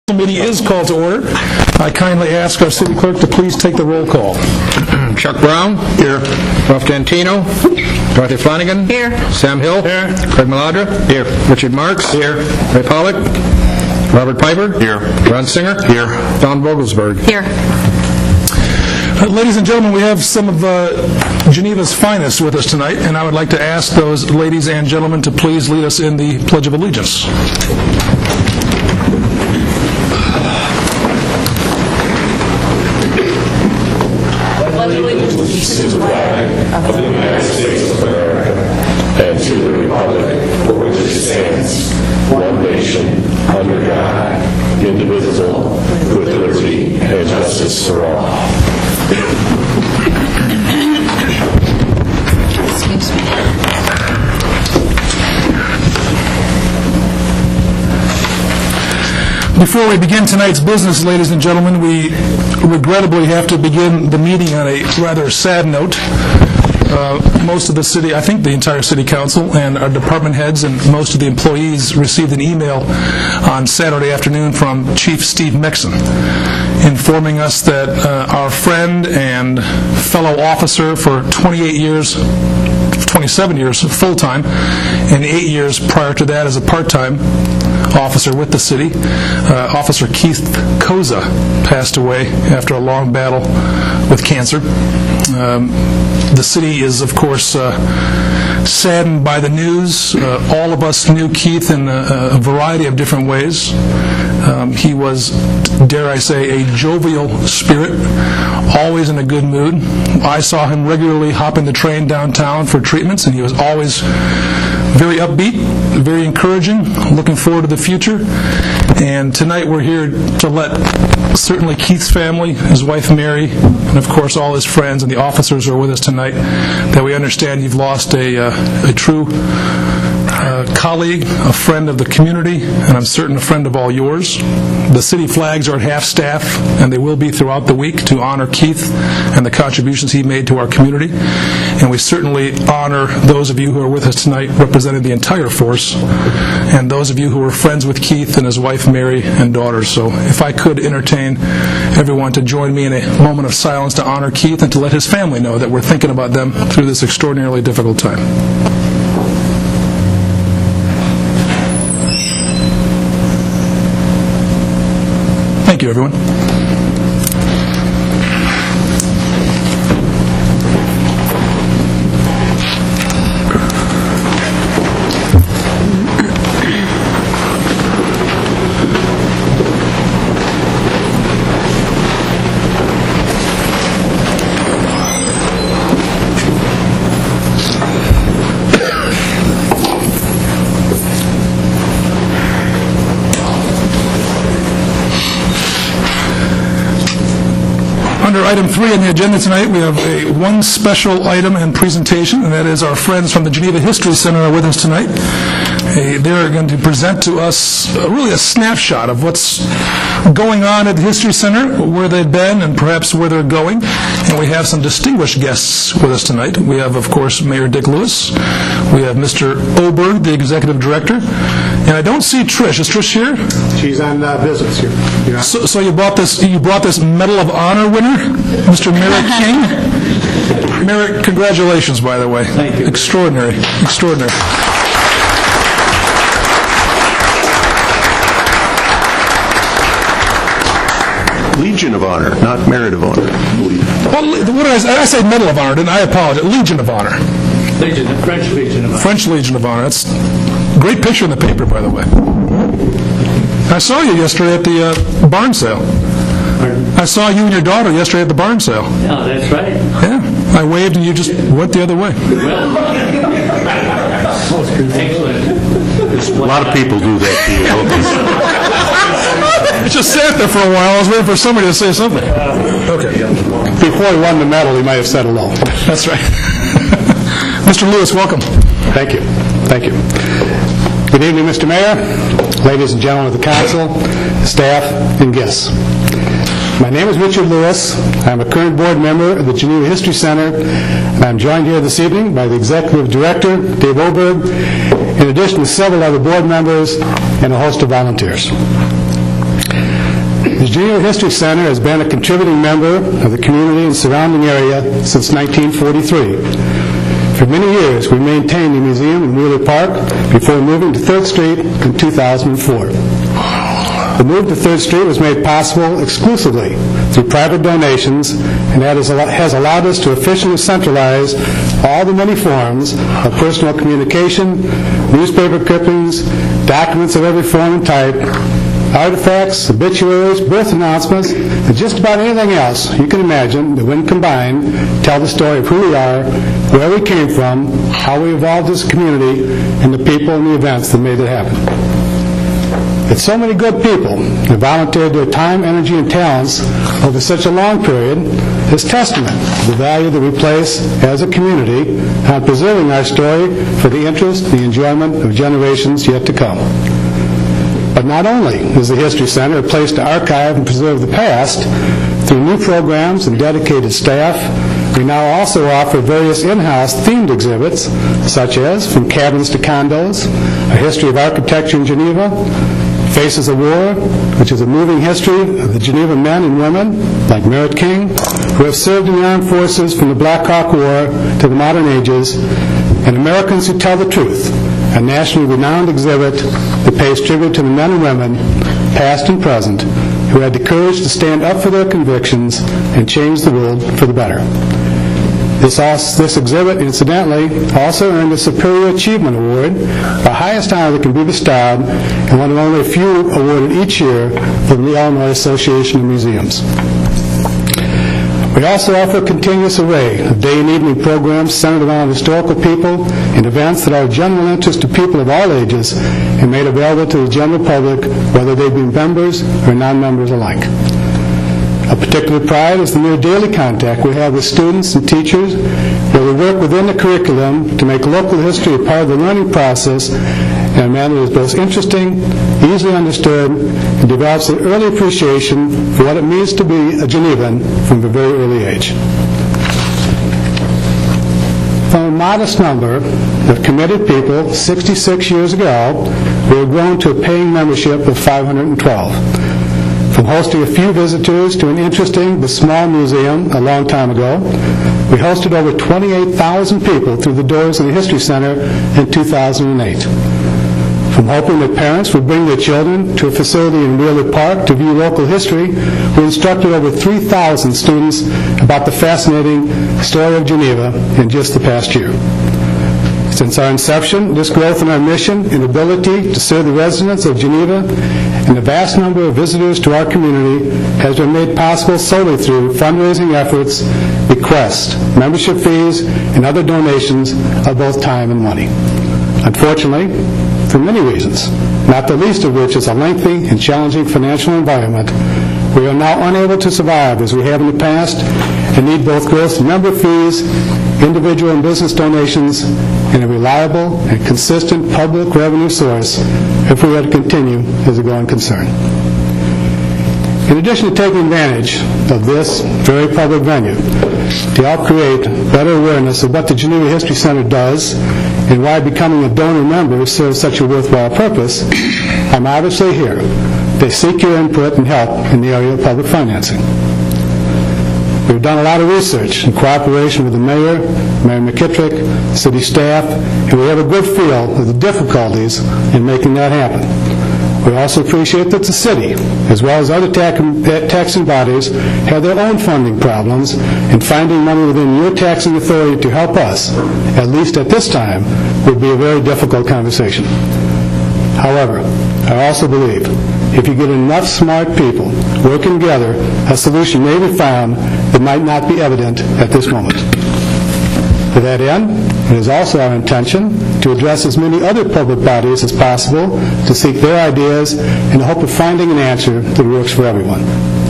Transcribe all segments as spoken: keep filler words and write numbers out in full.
Meeting is called to order. I kindly ask our city clerk to please take the roll call. Chuck Brown. Here. Ralph Dantino. Dorothy Flanagan. Here. Sam Hill. Here. Craig Maladra. Here. Richard Marks. Here. Ray Pollock. Robert Piper. Here. Ron Singer. Here. Don Vogelsberg. Here. Uh, ladies and gentlemen, we have some of uh, Geneva's finest with us tonight, and I would like to ask those ladies and gentlemen to please lead us in the Pledge of Allegiance. To the flag of the United States of America and to the republic for which it stands, one nation, under God, indivisible, with liberty and justice for all. Excuse me. Before we begin tonight's business, ladies and gentlemen, we regrettably have to begin the meeting on a rather sad note. Uh, most of the city, I think the entire city council and our department heads and most of the employees received an email on Saturday afternoon from Chief Steve Mixon informing us that uh, our friend and fellow officer for twenty-eight years, twenty-seven years full-time, and eight years prior to that as a part-time officer with the city, uh, Officer Keith Koza, passed away after a long battle with cancer. Um, the city is, of course, uh, saddened by the news. Uh, all of us knew Keith in a, a variety of different ways. Um, he was, dare I say, a jovial spirit, always in a good mood. I saw him regularly hopping the train downtown for treatments, and he was always very upbeat, very encouraging, looking forward to the future. And tonight we're here to let certainly Keith's family, his wife Mary, and of course all his friends and the officers who are with us tonight, that we understand you've lost a, uh, a true uh, colleague, a friend of the community, and I'm certain a friend of all yours. The city flags are at half-staff, and they will be throughout the week to honor Keith and the contributions he made to our community. And we certainly honor those of you who are with us tonight representing the entire force, and those of you who are friends with Keith and his wife Mary and daughters. So if I could entertain everyone to join me in a moment of silence to honor Keith and to let his family know that we're thinking about them through this extraordinarily difficult time. Thank you, everyone. Under item three on the agenda tonight, we have a one special item and presentation, and that is our friends from the Geneva History Center are with us tonight. Uh, they're going to present to us uh, really a snapshot of what's going on at the History Center, where they've been, and perhaps where they're going. And we have some distinguished guests with us tonight. We have, of course, Mayor Dick Lewis. We have Mister Oberg, the Executive Director. And I don't see Trish. Is Trish here? She's on uh, business here. Yeah. So, so you brought this. You brought this Medal of Honor winner, Mister Merrick King. Merrick, congratulations, by the way. Thank you. Extraordinary, extraordinary. Legion of Honor, not Merit of Honor. Well, what did I say? I said Medal of Honor, didn't I? I apologize. Legion of Honor. Legion, the French Legion of Honor. French Legion of Honor. That's a great picture in the paper, by the way. I saw you yesterday at the uh, barn sale. Pardon? I saw you and your daughter yesterday at the barn sale. Yeah, that's right. Yeah. I waved and you just went the other way. Well, excellent. A lot of people do that to you. I just sat there for a while. I was waiting for somebody to say something. Okay. Before he won the medal, he might have said hello. That's right. Mister Lewis, welcome. Thank you. Thank you. Good evening, Mister Mayor, ladies and gentlemen of the council, staff, and guests. My name is Richard Lewis. I'm a current board member of the Geneva History Center, and I'm joined here this evening by the Executive Director, Dave Oberg, in addition to several other board members and a host of volunteers. The Geneva History Center has been a contributing member of the community and surrounding area since nineteen forty-three. For many years, we maintained the museum in Wheeler Park before moving to third Street in two thousand four. The move to third Street was made possible exclusively through private donations, and that has allowed us to efficiently centralize all the many forms of personal communication, newspaper clippings, documents of every form and type, artifacts, obituaries, birth announcements, and just about anything else you can imagine that, when combined, tell the story of who we are, where we came from, how we evolved as a community, and the people and the events that made it happen. That so many good people have volunteered their time, energy, and talents over such a long period is testament to the value that we place as a community on preserving our story for the interest and the enjoyment of generations yet to come. But not only is the History Center a place to archive and preserve the past, through new programs and dedicated staff, we now also offer various in-house themed exhibits, such as From Cabins to Condos, A History of Architecture in Geneva, Faces of War, which is a moving history of the Geneva men and women, like Merritt King, who have served in the armed forces from the Black Hawk War to the modern ages, and Americans Who Tell the Truth, a nationally renowned exhibit that pays tribute to the men and women, past and present, who had the courage to stand up for their convictions and change the world for the better. This, also, this exhibit, incidentally, also earned the Superior Achievement Award, the highest honor that can be bestowed, and one of only a few awarded each year from the Illinois Association of Museums. We also offer a continuous array of day and evening programs centered around historical people and events that are of general interest to people of all ages and made available to the general public, whether they be members or non-members alike. A particular pride is the near daily contact we have with students and teachers, where we work within the curriculum to make local history a part of the learning process in a manner that is both interesting, easily understood, and develops an early appreciation for what it means to be a Genevan from a very early age. From a modest number of committed people sixty-six years ago, we have grown to a paying membership of five hundred twelve. From hosting a few visitors to an interesting but small museum a long time ago, we hosted over twenty-eight thousand people through the doors of the History Center in two thousand eight. From hoping that parents would bring their children to a facility in Wheeler Park to view local history, we instructed over three thousand students about the fascinating story of Geneva in just the past year. Since our inception, this growth in our mission and ability to serve the residents of Geneva and the vast number of visitors to our community has been made possible solely through fundraising efforts, bequests, membership fees, and other donations of both time and money. Unfortunately, for many reasons, not the least of which is a lengthy and challenging financial environment, we are now unable to survive as we have in the past and need both gross member fees, individual and business donations, and a reliable and consistent public revenue source if we are to continue as a going concern. In addition to taking advantage of this very public venue to help create better awareness of what the Geneva History Center does and why becoming a donor member serves such a worthwhile purpose, I'm obviously here to seek your input and help in the area of public financing. We've done a lot of research in cooperation with the mayor, Mayor McKittrick, city staff, and we have a good feel of the difficulties in making that happen. We also appreciate that the city, as well as other taxing bodies, have their own funding problems, and finding money within your taxing authority to help us, at least at this time, would be a very difficult conversation. However, I also believe if you get enough smart people working together, a solution may be found that might not be evident at this moment. To that end, it is also our intention to address as many other public bodies as possible to seek their ideas in the hope of finding an answer that works for everyone.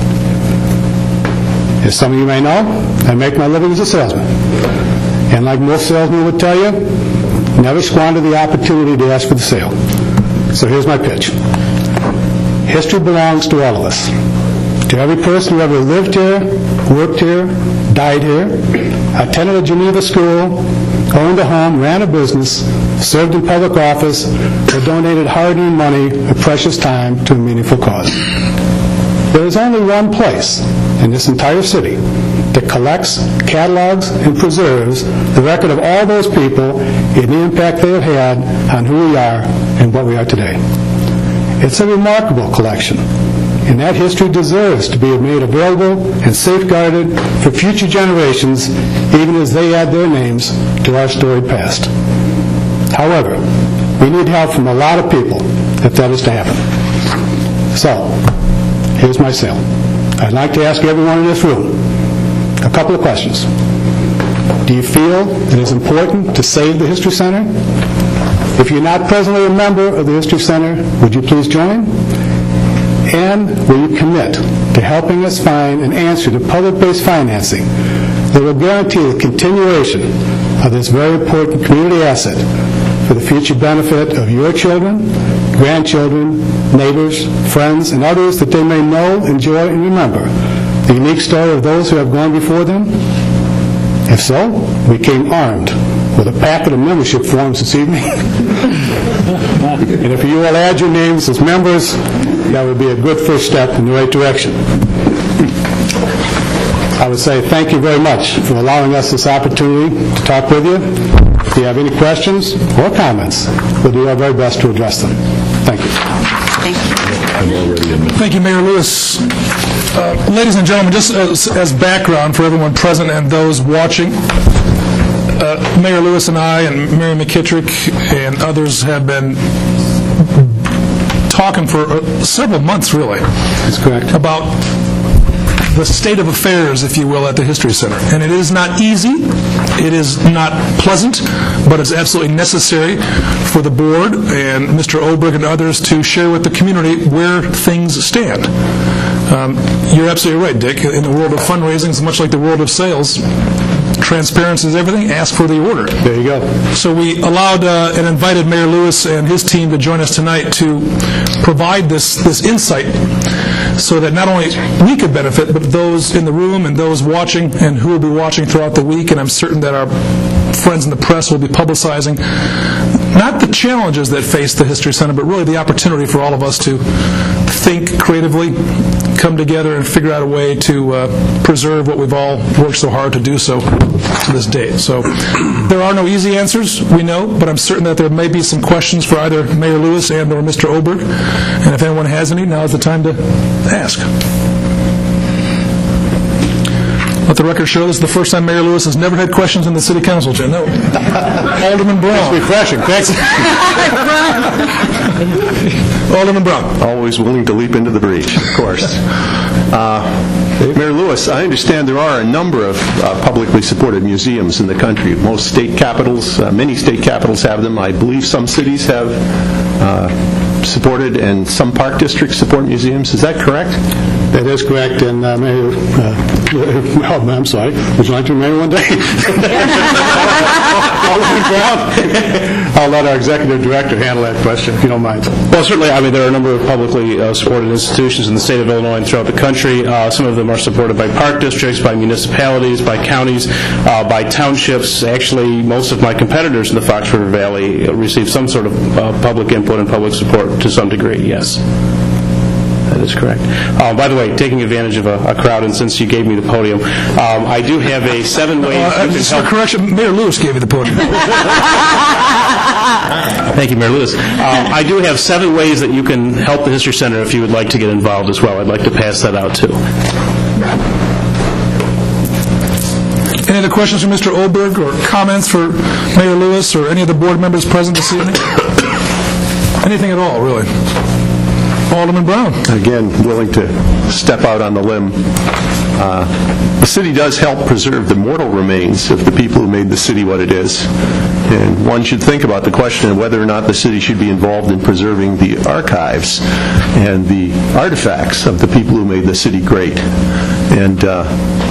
As some of you may know, I make my living as a salesman. And like most salesmen would tell you, never squander the opportunity to ask for the sale. So here's my pitch. History belongs to all of us. To every person who ever lived here, worked here, died here, attended a Geneva school, owned a home, ran a business, served in public office, or donated hard-earned money or precious time to a meaningful cause. There is only one place in this entire city that collects, catalogs, and preserves the record of all those people and the impact they have had on who we are and what we are today. It's a remarkable collection, and that history deserves to be made available and safeguarded for future generations, even as they add their names to our storied past. However, we need help from a lot of people if that is to happen. So, here's my sale. I'd like to ask everyone in this room a couple of questions. Do you feel it is important to save the History Center? If you're not presently a member of the History Center, would you please join? And will you commit to helping us find an answer to public-based financing that will guarantee the continuation of this very important community asset for the future benefit of your children, grandchildren, neighbors, friends, and others, that they may know, enjoy, and remember the unique story of those who have gone before them? If so, we came armed with a packet of membership forms this evening. And if you will add your names as members, that would be a good first step in the right direction. I would say thank you very much for allowing us this opportunity to talk with you. If you have any questions or comments, we'll do our very best to address them. Thank you. Thank you. Thank you, Mayor Lewis. Uh, ladies and gentlemen, just as, as background for everyone present and those watching, uh, Mayor Lewis and I and Mary McKittrick and others have been talking for uh, several months, really. That's correct. About the state of affairs, if you will, at the History Center. And it is not easy, it is not pleasant, but it's absolutely necessary for the board and Mister Oberg and others to share with the community where things stand. Um, you're absolutely right, Dick. In the world of fundraising, it's much like the world of sales. Transparency is everything. Ask for the order. There you go. So we allowed uh, and invited Mayor Lewis and his team to join us tonight to provide this, this insight so that not only we could benefit, but those in the room and those watching and who will be watching throughout the week. And I'm certain that our friends in the press will be publicizing not the challenges that face the History Center, but really the opportunity for all of us to think creatively, come together, and figure out a way to uh, preserve what we've all worked so hard to do so to this date. So there are no easy answers, we know, but I'm certain that there may be some questions for either Mayor Lewis and or Mister Oberg. And if anyone has any, now is the time to ask. Let the record show this is the first time Mayor Lewis has never had questions in the City Council, Jim. No. Alderman Brown. It's refreshing. Thanks. Alderman Brown. Always willing to leap into the breach, of course. Uh, Mayor Lewis, I understand there are a number of uh, publicly supported museums in the country. Most state capitals, uh, many state capitals have them. I believe some cities have uh, supported, and some park districts support museums. Is that correct? That is correct, and uh, Mayor, uh, well, I'm sorry, would you like to be mayor one day? I'll let our executive director handle that question, if you don't mind. Well, certainly, I mean, there are a number of publicly uh, supported institutions in the state of Illinois and throughout the country. Uh, some of them are supported by park districts, by municipalities, by counties, uh, by townships. Actually, most of my competitors in the Fox River Valley receive some sort of uh, public input and public support to some degree, yes. That is correct. Uh, by the way, taking advantage of a, a crowd, and since you gave me the podium, um, I do have a seven ways Uh, you can just help. a correction, Mayor Lewis gave you the podium. Thank you, Mayor Lewis. Um, I do have seven ways that you can help the History Center if you would like to get involved as well. I'd like to pass that out, too. Any other questions for Mister Oberg or comments for Mayor Lewis or any of the board members present this evening? Anything at all, really? Alderman Brown. Again, willing to step out on the limb. Uh, the city does help preserve the mortal remains of the people who made the city what it is. And one should think about the question of whether or not the city should be involved in preserving the archives and the artifacts of the people who made the city great. And uh,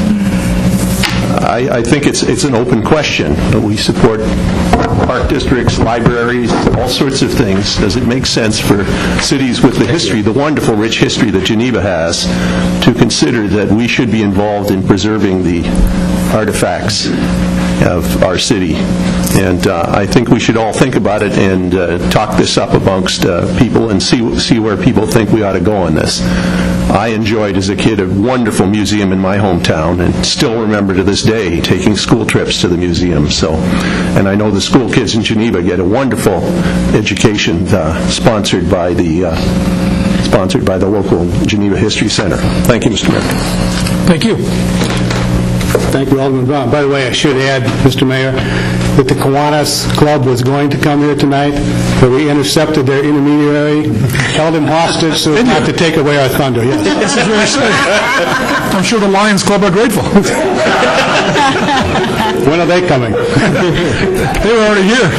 I, I think it's it's an open question. We support park districts, libraries, all sorts of things. Does it make sense for cities with the history, the wonderful, rich history that Geneva has, to consider that we should be involved in preserving the artifacts of our city? And uh, I think we should all think about it and uh, talk this up amongst uh, people and see see where people think we ought to go on this. I enjoyed as a kid a wonderful museum in my hometown, and still remember to this day taking school trips to the museum. So, and I know the school kids in Geneva get a wonderful education uh, sponsored by the uh, sponsored by the local Geneva History Center. Thank you, Mister Mayor. Thank you. Thank you, Alderman Brown. By the way, I should add, Mister Mayor, that the Kiwanis Club was going to come here tonight, but we intercepted their intermediary, held him hostage so as not to take away our thunder. Yes. This is very sad. I'm sure the Lions Club are grateful. When are they coming? They were already here.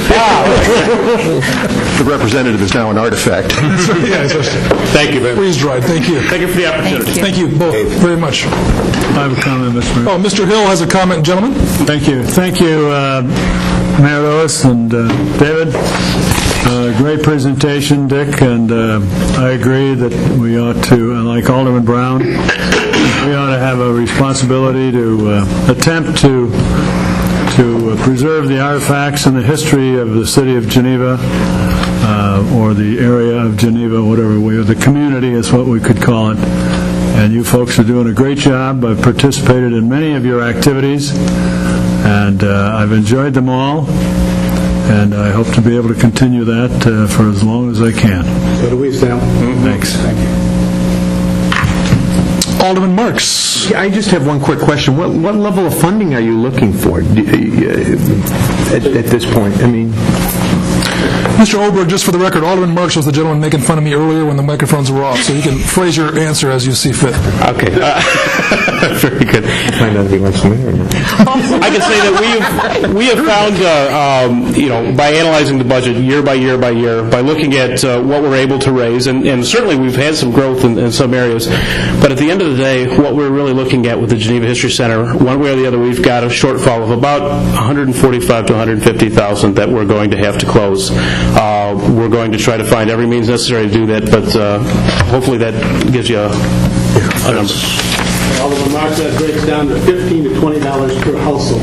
The representative is now an artifact. Thank you very much. Freeze dried. Thank you. Thank you for the opportunity. Thank you both very much. I have a comment, Mister Mayor. Oh, Mister Hill has a comment, gentlemen. Thank you. Thank you, uh, Mayor Lewis and uh, David. Uh, great presentation, Dick, and uh, I agree that we ought to, uh, like Alderman Brown, we ought to have a responsibility to uh, attempt to to uh, preserve the artifacts and the history of the city of Geneva, uh, or the area of Geneva, whatever we, or the community is what we could call it. And you folks are doing a great job. I've participated in many of your activities, and uh, I've enjoyed them all, and I hope to be able to continue that uh, for as long as I can. So do we, Sam. Thanks. Thank you. Alderman Marks. I just have one quick question. What, what level of funding are you looking for do, uh, at, at this point? I mean... Mister Oberg, just for the record, Alderman Marks was the gentleman making fun of me earlier when the microphones were off, so you can phrase your answer as you see fit. Okay. Uh, very good. Find out if he wants to or not. I can say that we have, we have found, uh, um, you know, by analyzing the budget year by year by year, by looking at uh, what we're able to raise, and, and certainly we've had some growth in, in some areas, but at the end of the day, what we're really looking at with the Geneva History Center, one way or the other, we've got a shortfall of about one hundred forty-five to one hundred fifty thousand that we're going to have to close. Uh, we're going to try to find every means necessary to do that, but uh, hopefully that gives you a, a number. Alderman Marks, that breaks down to fifteen to twenty dollars per household.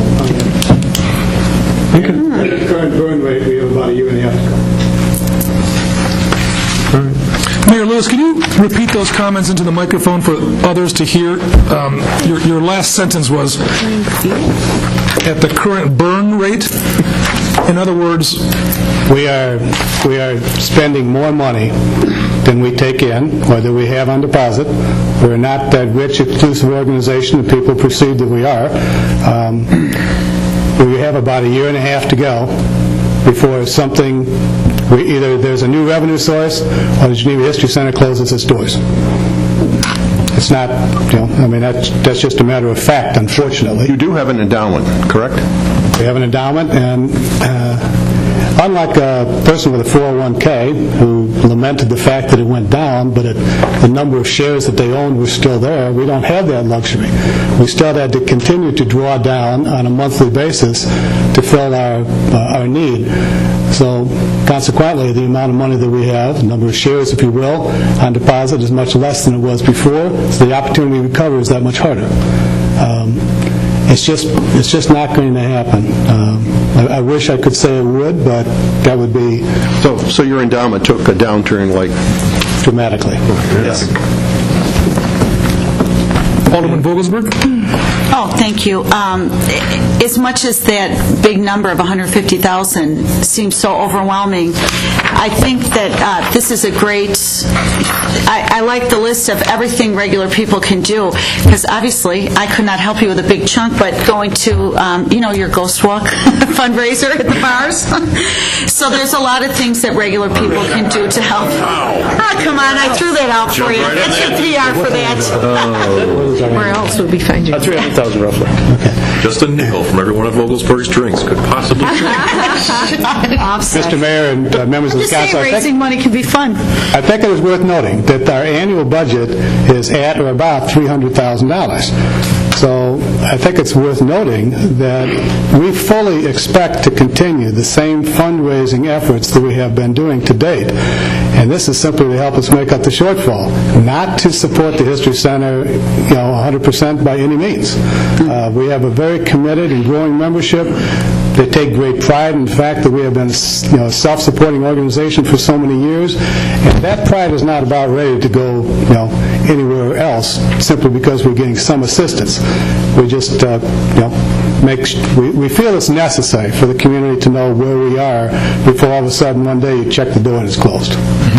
Okay. At the current burn rate, we have about a year and a half to go. Mayor Lewis, can you repeat those comments into the microphone for others to hear? Um, your, your last sentence was, at the current burn rate? In other words... We are we are spending more money than we take in, or that we have on deposit. We're not that rich, exclusive organization that people perceive that we are. Um, we have about a year and a half to go before something, we, either there's a new revenue source or the Geneva History Center closes its doors. It's not, you know, I mean, that's, that's just a matter of fact, unfortunately. You do have an endowment, correct? We have an endowment, and uh, unlike a person with a four oh one k who lamented the fact that it went down, but it, the number of shares that they owned was still there, we don't have that luxury. We still had to continue to draw down on a monthly basis to fill our uh, our need. So consequently, the amount of money that we have, the number of shares, if you will, on deposit is much less than it was before, so the opportunity to recover is that much harder. Um, It's just it's just not going to happen. Um, I, I wish I could say it would, but that would be... So so your endowment took a downturn like... Dramatically. Yes. Alderman Vogelsberg? Oh, thank you. Um, as much as that big number of one hundred fifty thousand seems so overwhelming, I think that uh, this is a great... I, I like the list of everything regular people can do, because obviously I could not help you with a big chunk, but going to, um, you know, your Ghost Walk fundraiser at the bars. So there's a lot of things that regular people can do to help. Oh, come on, I threw that out for you. That's your P R for that. Where else would we find you? Uh, three hundred thousand roughly. Just a nickel from every one of Vogelsberg's drinks could possibly change. Mister Mayor and uh, members of the Just council, saying, I raising think, money can be fun. I think it is worth noting that our annual budget is at or about three hundred thousand dollars. So I think it's worth noting that we fully expect to continue the same fundraising efforts that we have been doing to date. And this is simply to help us make up the shortfall, not to support the History Center, you know, one hundred percent by any means. Uh, we have a very committed and growing membership. They take great pride in the fact that we have been, you know, a self-supporting organization for so many years, and that pride is not about ready to go, you know, anywhere else, simply because we're getting some assistance. We just, uh, you know, make, we, we feel it's necessary for the community to know where we are before all of a sudden one day you check the door and it's closed.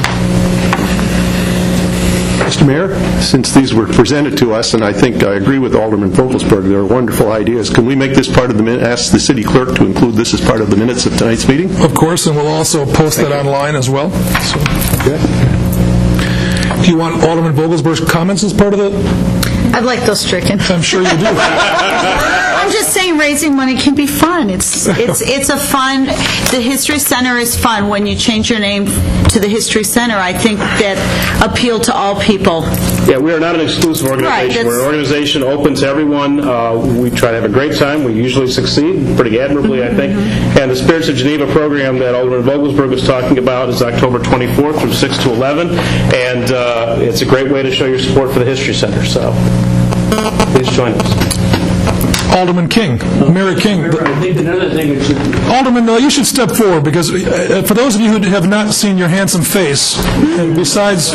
Mister Mayor, since these were presented to us, and I think I agree with Alderman Vogelsberg, they're wonderful ideas, can we make this part of the minute, ask the city clerk to include this as part of the minutes of tonight's meeting? Of course, and we'll also post that online as well. So. Okay. Do you want Alderman Vogelsberg's comments as part of the... I'd like those stricken. I'm sure you do. I'm just saying raising money can be fun. It's it's it's a fun, the History Center is fun. When you change your name to the History Center, I think that appealed to all people. Yeah, we are not an exclusive organization. Right, We're an organization open to everyone. Uh, we try to have a great time. We usually succeed pretty admirably, I think. And the Spirits of Geneva program that Alderman Vogelsberg was talking about is October twenty-fourth from six to eleven. And uh, it's a great way to show your support for the History Center. So please join us. Alderman King, Mary King. I think another thing that should... Alderman, uh, you should step forward, because uh, for those of you who have not seen your handsome face, and besides...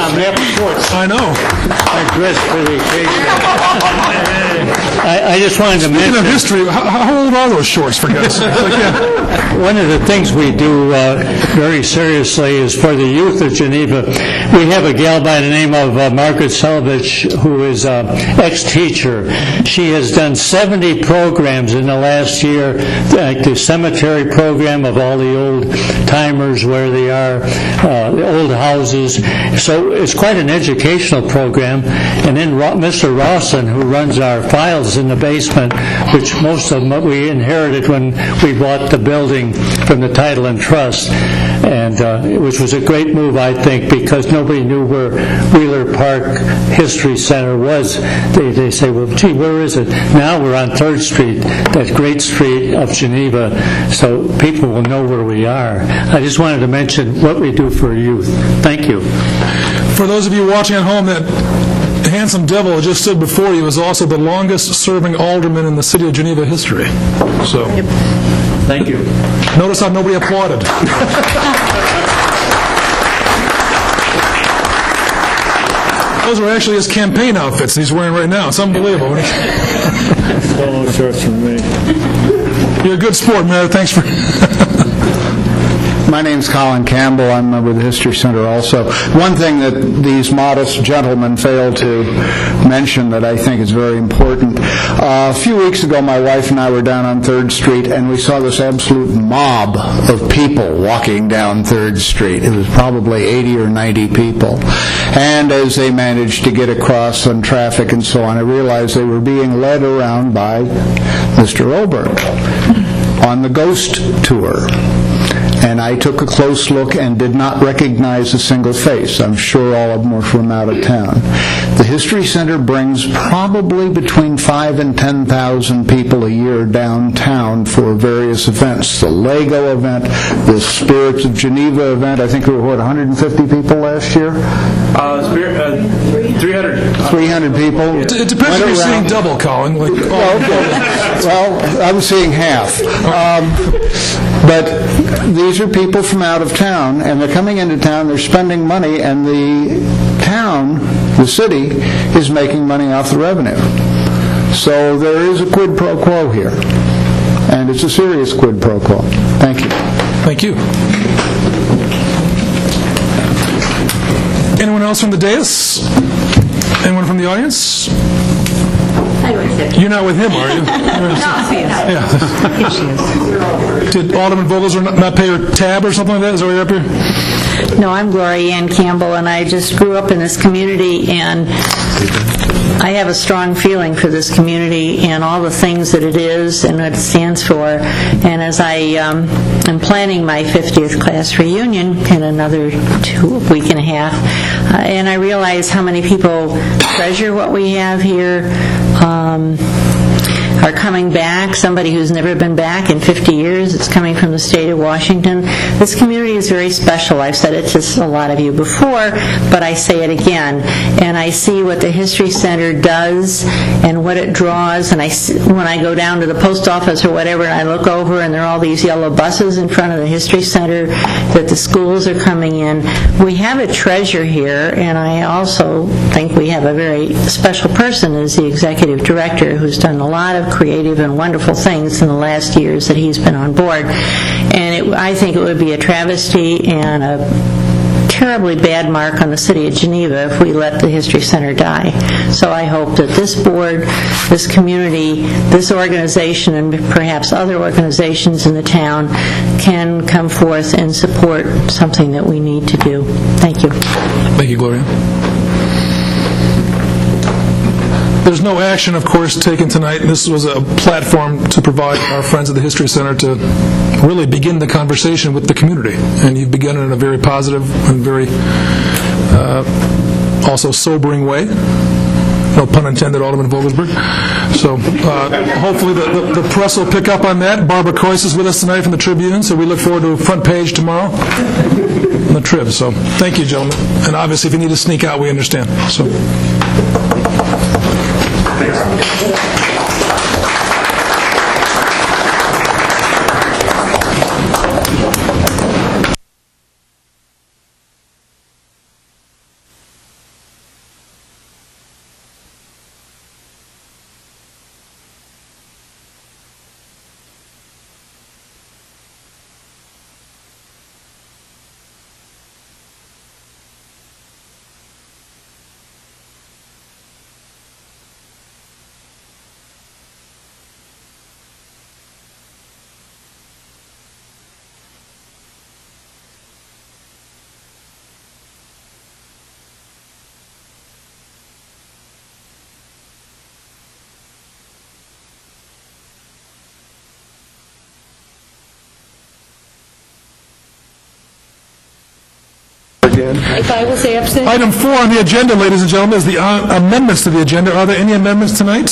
I know. I dressed for the occasion. I, I just wanted to Speaking mention... of history, how, how old are those shorts, for God's sake? Like, yeah. One of the things we do uh, very seriously is for the youth of Geneva. We have a gal by the name of uh, Margaret Selvich, who is an ex-teacher. She has done seventy programs in the last year, like the cemetery program of all the old-timers where they are, uh, the old houses. So it's quite an educational program. And then Ro- Mister Rawson, who runs our files in the basement, which most of them we inherited when we bought the building from the Title and Trust, and uh, which was a great move, I think, because nobody knew where Wheeler Park History Center was. They, they say, well, gee, where is it? Now we're on third Street, that great street of Geneva, so people will know where we are. I just wanted to mention what we do for youth. Thank you. For those of you watching at home, that handsome devil who just stood before you is also the longest-serving alderman in the city of Geneva history. So, Thank you. Notice how nobody applauded. Those are actually his campaign outfits he's wearing right now. It's unbelievable. Polo shirts from me. You're a good sport, Mayor. Thanks for... My name's Colin Campbell. I'm uh, with the History Center also. One thing that these modest gentlemen failed to mention that I think is very important. Uh, a few weeks ago, my wife and I were down on third Street, and we saw this absolute mob of people walking down third Street. It was probably eighty or ninety people. And as they managed to get across on traffic and so on, I realized they were being led around by Mister Oberg on the ghost tour. And I took a close look and did not recognize a single face. I'm sure all of them were from out of town. The History Center brings probably between five and ten thousand people a year downtown for various events. The Lego event, the Spirits of Geneva event. I think there were, what, one hundred fifty people last year? Uh, spirit, uh, three hundred. three hundred people. It, it depends if you're seeing double, Colin. Like, oh. well, okay. well, I'm seeing half. Um, but these are people from out of town, and they're coming into town, they're spending money, and the town, the city, is making money off the revenue. So there is a quid pro quo here, and it's a serious quid pro quo. Thank you. Thank you. Anyone else from the dais? Anyone from the audience? You're not with him, are you? Yeah. Did Alderman Vogels not, not pay her tab or something like that? Is that why you're up here? No, I'm Gloria Ann Campbell, and I just grew up in this community, and I have a strong feeling for this community and all the things that it is and what it stands for. And as I um, am planning my fiftieth class reunion in another two week and a half, uh, and I realize how many people treasure what we have here. Um, are coming back, somebody who's never been back in fifty years. It's coming from the state of Washington. This community is very special. I've said it to a lot of you before, but I say it again. And I see what the History Center does and what it draws. And I, when I go down to the post office or whatever, and I look over and there are all these yellow buses in front of the History Center that the schools are coming in. We have a treasure here, and I also think we have a very special person as the executive director who's done a lot of creative and wonderful things in the last years that he's been on board. And it, I think it would be a travesty and a terribly bad mark on the city of Geneva if we let the History Center die. So I hope that this board, this community, this organization, and perhaps other organizations in the town can come forth and support something that we need to do. Thank you. Thank you, Gloria. There's no action, of course, taken tonight. This was a platform to provide our friends at the History Center to really begin the conversation with the community. And you've begun it in a very positive and very uh, also sobering way. No pun intended, Alderman Vogelsberg. So uh, hopefully the, the, the press will pick up on that. Barbara Croyce is with us tonight from the Tribune, so we look forward to a front page tomorrow on the Trib. So thank you, gentlemen. And obviously, if you need to sneak out, we understand. So. If I will say abstain. Item four on the agenda, ladies and gentlemen, is the uh, amendments to the agenda. Are there any amendments tonight?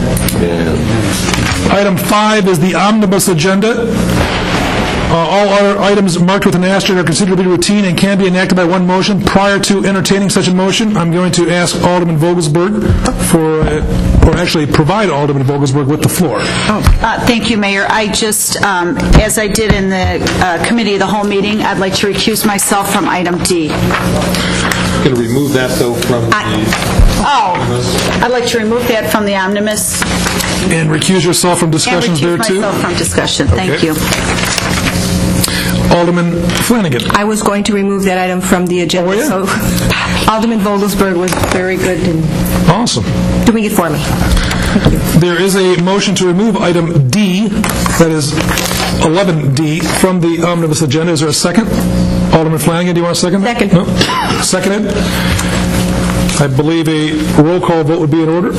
Yeah. Item five is the omnibus agenda. Uh, all other items marked with an asterisk are considered to be routine and can be enacted by one motion. Prior to entertaining such a motion, I'm going to ask Alderman Vogelsberg for, uh, or actually provide Alderman Vogelsberg with the floor. Oh. Uh, thank you, Mayor. I just, um, as I did in the uh, committee of the whole meeting, I'd like to recuse myself from item D. I'm going to remove that, though, from the... I, oh, I'd like to remove that from the omnibus. And recuse yourself from discussions there, too? And recuse myself from discussion. Thank okay. you. Alderman Flanagan. I was going to remove that item from the agenda, oh, yeah. so Alderman Vogelsberg was very good in awesome. doing it for me. Thank you. There is a motion to remove item D, that is eleven D, from the omnibus agenda. Is there a second? Alderman Flanagan, do you want a second? Second. No? Seconded. I believe a roll call vote would be in order.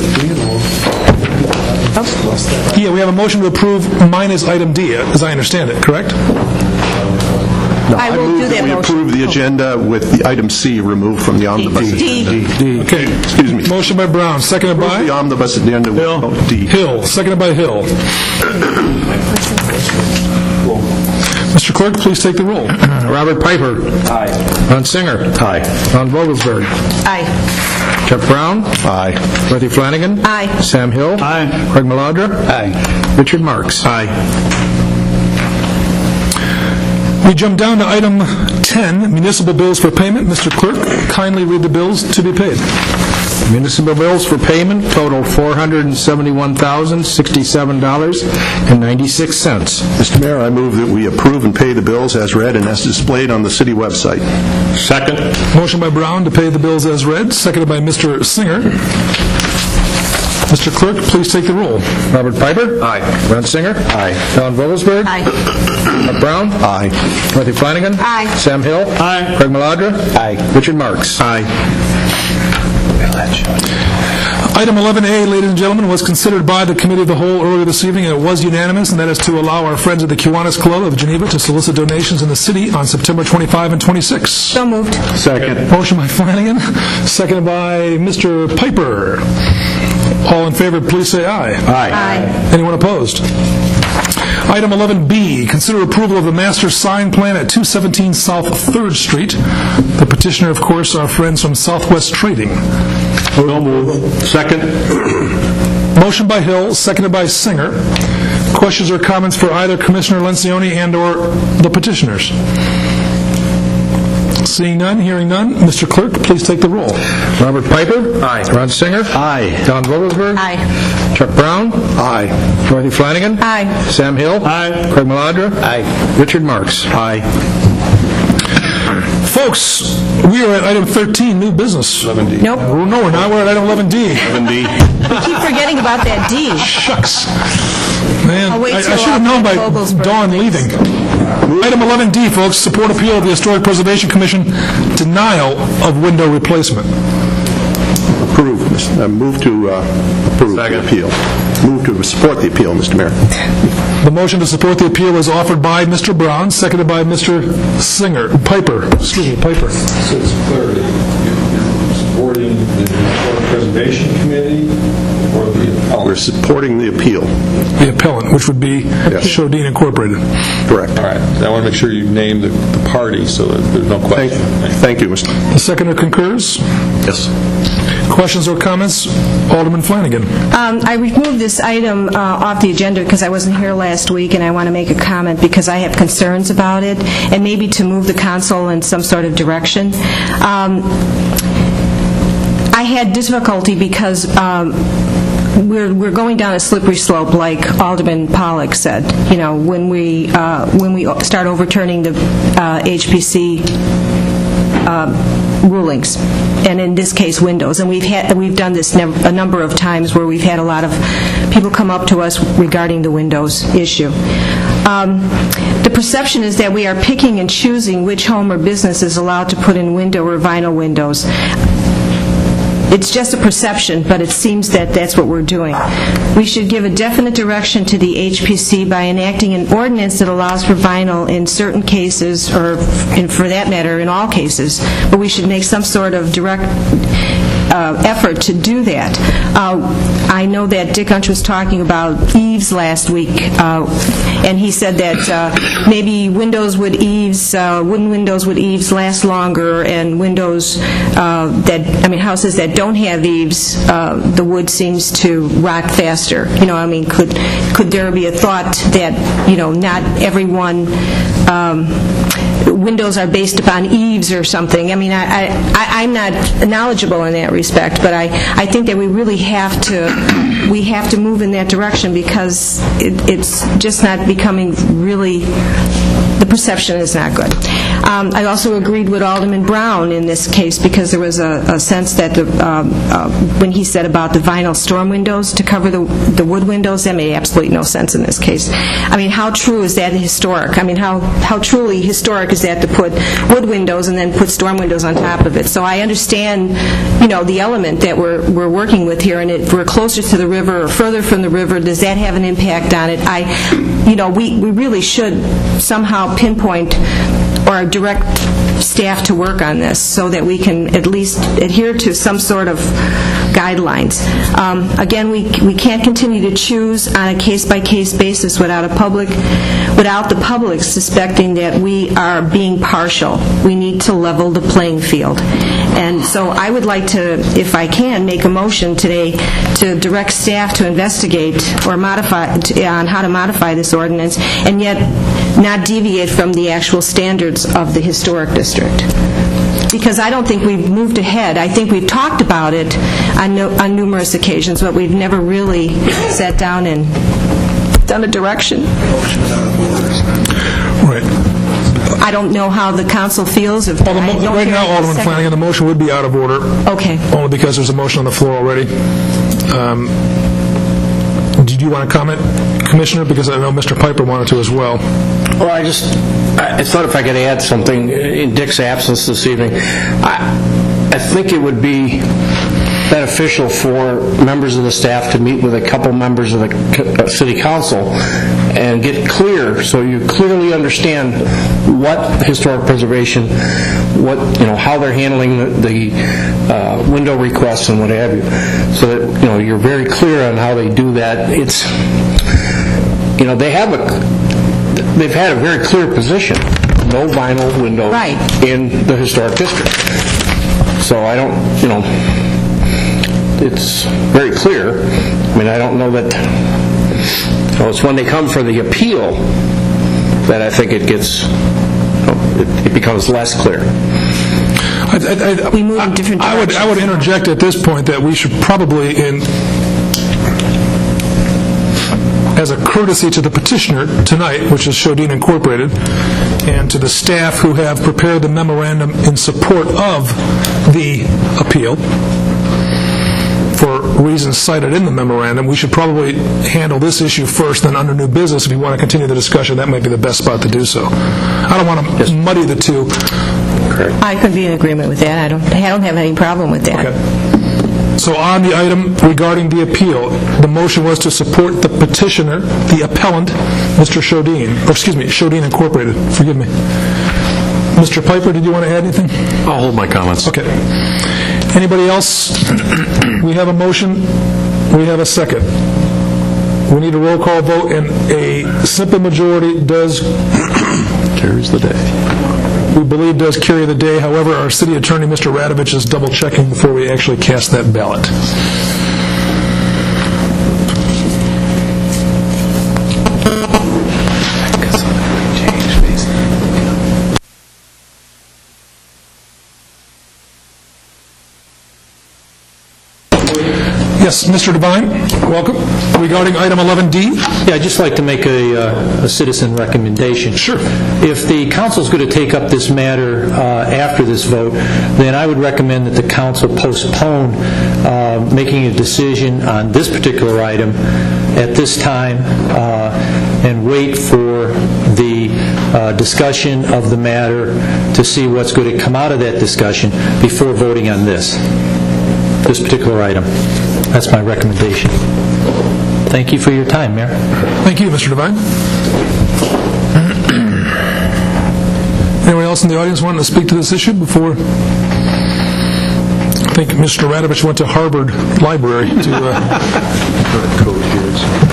Oh. Yeah, we have a motion to approve minus item D, as I understand it, correct? No, I will I move do that that we motion. approve the agenda with the item C removed from the omnibus D. agenda. D. Okay. Excuse me. Motion by Brown, seconded by? The omnibus agenda with Hill. vote D. Hill, seconded by Hill. Mister Clerk, please take the roll. Robert Piper. Aye. Ron Singer. Aye. Ron Vogelsberg. Aye. Chuck Brown. Aye. Dorothy Flanagan. Aye. Sam Hill. Aye. Craig Maladra. Aye. Richard Marks. Aye. We jump down to item ten, municipal bills for payment. Mister Clerk, kindly read the bills to be paid. Municipal bills for payment total four hundred seventy-one thousand sixty-seven dollars and ninety-six cents. Mister Mayor, I move that we approve and pay the bills as read and as displayed on the city website. Second. Motion by Brown to pay the bills as read, seconded by Mister Singer. Mister Clerk, please take the roll. Robert Piper. Aye. Ron Singer. Aye. Ron Vogelsberg. Aye. Chuck Brown. Aye. Dorothy Flanagan. Aye. Sam Hill. Aye. Craig Maladra. Aye. Richard Marks. Aye. Item eleven A, ladies and gentlemen, was considered by the Committee of the Whole earlier this evening, and it was unanimous, and that is to allow our friends at the Kiwanis Club of Geneva to solicit donations in the city on September twenty-fifth and twenty-sixth. So moved. Second. Motion by Flanagan, seconded by Mister Piper. All in favor, please say aye. Aye. Aye. Anyone opposed? Item eleven B, consider approval of the master sign plan at two seventeen South third Street. The petitioner, of course, our friends from Southwest Trading. So move. Second. Motion by Hill, seconded by Singer. Questions or comments for either Commissioner Lencioni and/or the petitioners? Seeing none, hearing none, Mister Clerk, please take the roll. Robert Piper. Aye. Ron Singer. Aye. Don Vogelsberg. Aye. Chuck Brown. Aye. Dorothy Flanagan. Aye. Sam Hill. Aye. Craig Maladra. Aye. Richard Marks. Aye. Folks, we are at item thirteen, new business. eleven D. Nope. Oh, no, we're not. We're at item eleven D. eleven D. We keep forgetting about that D. Shucks. Man, I'll wait I, I till should have known by Vogelsberg, Dawn please. leaving. Item eleven D, folks, support appeal of the Historic Preservation Commission denial of window replacement. Approve. Mister Uh, Move to uh, approve the appeal. Move to support the appeal, Mister Mayor. The motion to support the appeal is offered by Mister Brown, seconded by Mister Singer, Piper, excuse me, Piper. So it's clarity. You're supporting the Historic Preservation Committee or the appellant? We're supporting the appeal. The appellant, which would be Shodine Incorporated. Correct. All right. I want to make sure you name the, the party so that there's no Thank, question. thank you, Mister The seconder concurs. Yes. Questions or comments? Alderman Flanagan. Um, I removed this item uh, off the agenda because I wasn't here last week, and I want to make a comment because I have concerns about it, and maybe to move the council in some sort of direction. Um, I had difficulty because um, we're we're going down a slippery slope, like Alderman Pollack said. You know, when we uh, when we start overturning the uh, H P C uh, rulings, and in this case, windows. And we've had we've done this a number of times where we've had a lot of people come up to us regarding the windows issue. Um, the perception is that we are picking and choosing which home or business is allowed to put in window or vinyl windows. It's just a perception, but it seems that that's what we're doing. We should give a definite direction to the H P C by enacting an ordinance that allows for vinyl in certain cases, or in, for that matter, in all cases, but we should make some sort of direct uh, effort to do that. Uh, I know that Dick Unch was talking about eaves last week, uh, and he said that uh, maybe windows with eaves, uh, wooden windows with eaves last longer, and windows uh, that, I mean, houses that don't have eaves, uh, the wood seems to rot faster. You know, I mean, could could there be a thought that, you know, not everyone, um, windows are based upon eaves or something? I mean, I, I, I'm not knowledgeable in that respect, but I, I think that we really have to, we have to move in that direction because it, it's just not becoming really, the perception is not good. Um, I also agreed with Alderman Brown in this case because there was a, a sense that the, um, uh, when he said about the vinyl storm windows to cover the, the wood windows, that made absolutely no sense in this case. I mean, how true is that historic? I mean, how, how truly historic is that to put wood windows and then put storm windows on top of it? So I understand, you know, the element that we're, we're working with here, and if we're closer to the river or further from the river, does that have an impact on it? I, you know, we, we really should somehow pinpoint or direct staff to work on this so that we can at least adhere to some sort of guidelines. Um, again, we we can't continue to choose on a case-by-case basis without a public, without the public suspecting that we are being partial. We need to level the playing field. And so I would like to, if I can, make a motion today to direct staff to investigate or modify on how to modify this ordinance, and yet not deviate from the actual standards of the historic district. Because I don't think we've moved ahead. I think we've talked about it on, no, on numerous occasions, but we've never really sat down and done a direction. Right. I don't know how the council feels. If Well, the mo- right now, Alderman Flanagan, the motion would be out of order. Okay. Only because there's a motion on the floor already. Um, did you want to comment, Commissioner? Because I know Mister Piper wanted to as well. Well, I just I thought if I could add something in Dick's absence this evening. I, I think it would be beneficial for members of the staff to meet with a couple members of the city council and and get clear, so you clearly understand what historic preservation, what, you know, how they're handling the, the uh, window requests and what have you, so that, you know, you're very clear on how they do that. It's, you know, they have a, they've had a very clear position. No vinyl windows right. in the historic district. So I don't, you know, it's very clear. I mean, I don't know that, well, it's when they come for the appeal that I think it gets, you know, it, it becomes less clear. I, I, I, we move in different directions. I would, I would interject at this point that we should probably, in as a courtesy to the petitioner tonight, which is Shodine Incorporated, and to the staff who have prepared the memorandum in support of the appeal, for reasons cited in the memorandum, we should probably handle this issue first, then under new business, if you want to continue the discussion, that might be the best spot to do so. I don't want to muddy the two. I could be in agreement with that. I don't, I don't have any problem with that. Okay. So on the item regarding the appeal, the motion was to support the petitioner, the appellant, Mister Shodine, or excuse me, Shodine Incorporated. Forgive me. Mister Piper, did you want to add anything? I'll hold my comments. Okay. Anybody else? We have a motion. We have a second. We need a roll call vote, and a simple majority does carries the day. We believe does carry the day. However, our city attorney, Mister Radovich, is double-checking before we actually cast that ballot. Yes, Mister Devine, welcome. Regarding item eleven D? Yeah, I'd just like to make a, uh, a citizen recommendation. Sure. If the council's going to take up this matter uh, after this vote, then I would recommend that the council postpone uh, making a decision on this particular item at this time uh, and wait for the uh, discussion of the matter to see what's going to come out of that discussion before voting on this, this particular item. That's my recommendation. Thank you for your time, Mayor. Thank you, Mister Devine. Anyone else in the audience wanting to speak to this issue before? I think Mister Radovich went to Harvard Library to... Uh... code here.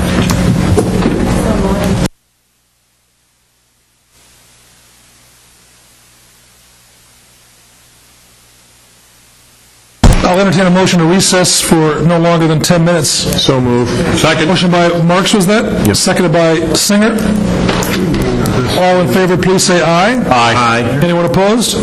I'll entertain a motion to recess for no longer than ten minutes. So move. Second. Motion by Marks, was that? Yes. Seconded by Singer. All in favor, please say aye. Aye. Aye. Anyone opposed?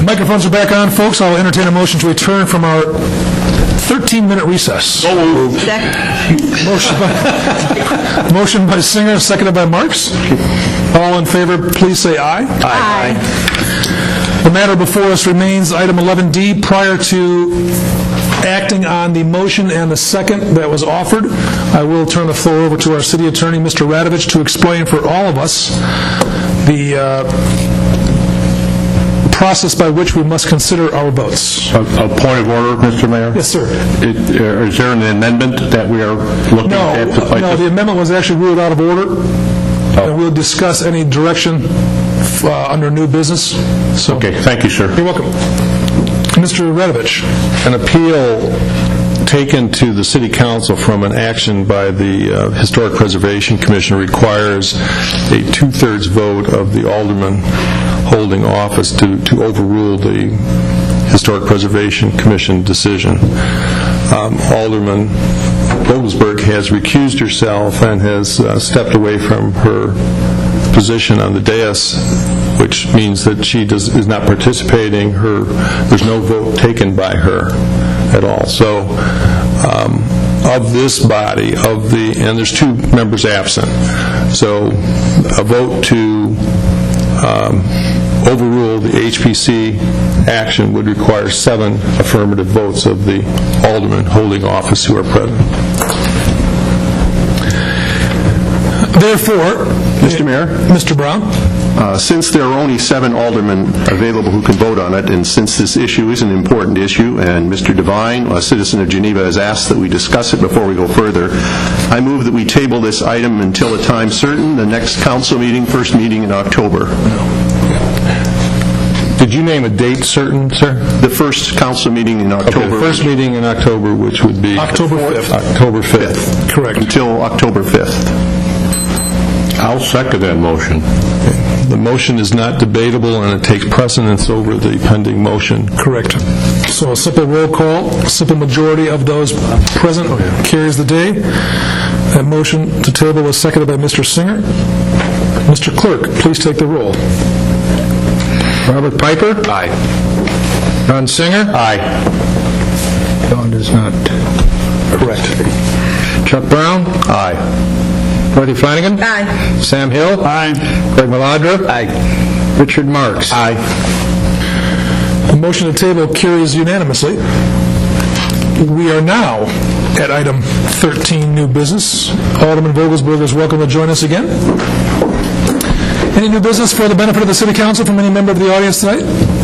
Microphones are back on, folks. I'll entertain a motion to return from our thirteen-minute recess. Motion by, motion by Singer, seconded by Marks. All in favor, please say aye. Aye. The matter before us remains item eleven D. Prior to acting on the motion and the second that was offered, I will turn the floor over to our city attorney, Mister Radovich, to explain for all of us the uh, process by which we must consider our votes. A, a point of order, Mister Mayor? Yes, sir. It, uh, is there an amendment that we are looking no, at to place? No, the amendment was actually ruled out of order, oh. and we'll discuss any direction uh, under new business. So, okay, thank you, sir. You're welcome. Mister Radovich. An appeal taken to the City Council from an action by the uh, Historic Preservation Commission requires a two-thirds vote of the alderman holding office to, to overrule the Historic Preservation Commission decision. Um, Alderman Vogelsberg has recused herself and has uh, stepped away from her position on the dais, which means that she does, is not participating. Her, there's no vote taken by her at all. So, um, of this body, of the, and there's two members absent. So, a vote to um, overrule the H P C action would require seven affirmative votes of the aldermen holding office who are present. Therefore, Mister Mayor? Mister Brown? Uh, since there are only seven aldermen available who can vote on it, and since this issue is an important issue, and Mister Devine, a citizen of Geneva, has asked that we discuss it before we go further, I move that we table this item until a time certain, the next council meeting, first meeting in October. Did you name a date certain, sir? The first council meeting in October. Okay, the first meeting in October, which would be October fifth. October fifth. Correct. Until October fifth. I'll second that motion. Okay. The motion is not debatable, and it takes precedence over the pending motion. Correct. So a simple roll call, simple majority of those present carries the day. That motion to table was seconded by Mister Singer. Mister Clerk, please take the roll. Robert Piper? Aye. Don Singer? Aye. Don does not. Correct. Chuck Brown? Aye. Dorothy Flanagan? Aye. Sam Hill? Aye. Craig Maladra? Aye. Richard Marks? Aye. The motion to table carries unanimously. We are now at item thirteen, new business. Alderman Vogelsberg is welcome to join us again. Any new business for the benefit of the City Council from any member of the audience tonight?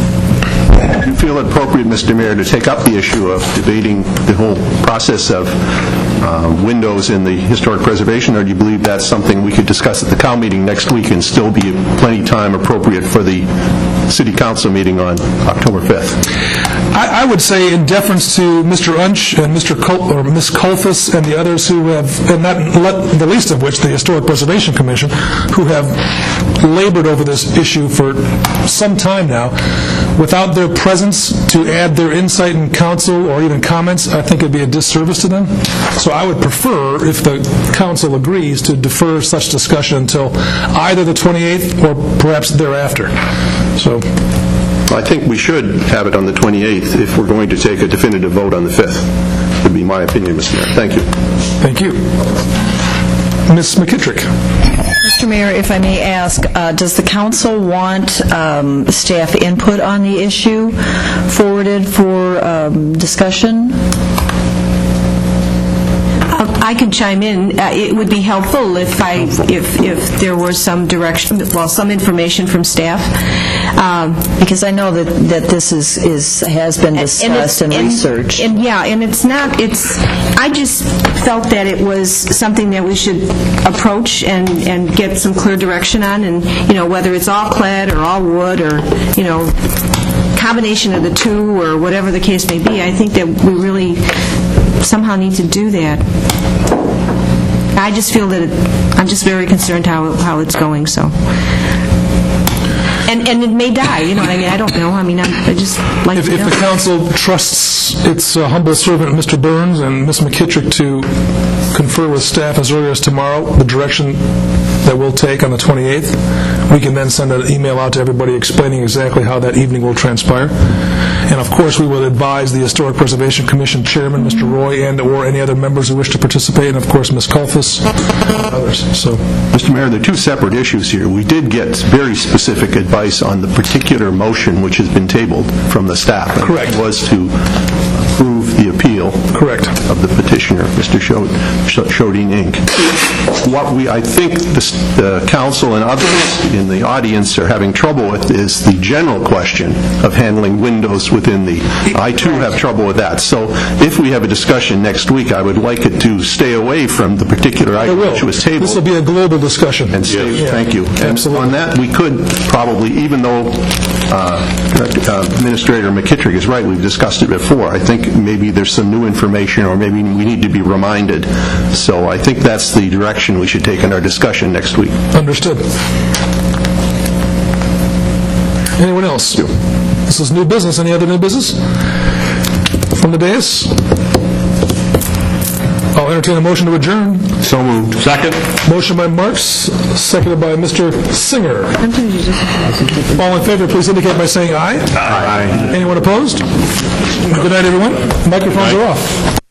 Do you feel it appropriate, Mister Mayor, to take up the issue of debating the whole process of uh, windows in the historic preservation, or do you believe that's something we could discuss at the Cal meeting next week and still be plenty time appropriate for the City Council meeting on October fifth? I, I would say, in deference to Mister Unch and Mister Col- or Miz Colfus and the others who have, and not let, the least of which the Historic Preservation Commission, who have labored over this issue for some time now, without their presence to add their insight and counsel or even comments, I think it'd be a disservice to them. So I would prefer, if the council agrees, to defer such discussion until either the twenty-eighth or perhaps thereafter. So, I think we should have it on the twenty-eighth if we're going to take a definitive vote on the fifth, would be my opinion, Mister Mayor. Thank you. Thank you. Miz McKittrick. Mister Mayor, if I may ask, uh, does the council want um, staff input on the issue forwarded for um, discussion? I could chime in. Uh, it would be helpful if I, if if there were some direction, well, some information from staff, um, because I know that, that this is, is has been discussed and, and, and researched. And yeah, and it's not. It's. I just felt that it was something that we should approach and and get some clear direction on, and you know, whether it's all clad or all wood or you know, combination of the two or whatever the case may be. I think that we really somehow need to do that. I just feel that it, I'm just very concerned how how it's going. So, And and it may die, you know what I mean? I don't know. I mean, I I just like If to if know. the council trusts its uh, humble servant, Mister Burns, and Miz McKittrick to confer with staff as early as tomorrow, the direction that we'll take on the twenty-eighth, we can then send an email out to everybody explaining exactly how that evening will transpire. And of course, we will advise the Historic Preservation Commission Chairman, Mister Roy, and/or any other members who wish to participate, and of course, Miz Kalfas, and others. So, Mister Mayor, there are two separate issues here. We did get very specific advice on the particular motion which has been tabled from the staff. Correct. It was to approve the appeal Correct. of the petitioner, Mister Sho- Sho- Shodin, Incorporated. What we, I think the, the council and others in the audience are having trouble with is the general question of handling windows within the... I, too, have trouble with that. So if we have a discussion next week, I would like it to stay away from the particular item which was tabled. This will be a global discussion. And stay, Yeah. Thank you. And Absolutely. on that, we could probably, even though uh, Director- uh, Administrator McKittrick is right, we've discussed it before, I think maybe there's some new information or maybe we need to be reminded. So I think that's the direction we should take in our discussion next week. Understood. Anyone else? This is new business. Any other new business? From the dais? I'll entertain a motion to adjourn. So moved. Second. Motion by Marks, seconded by Mister Singer. All in favor, please indicate by saying aye. Aye. Anyone opposed? Good night, everyone. Microphones are off.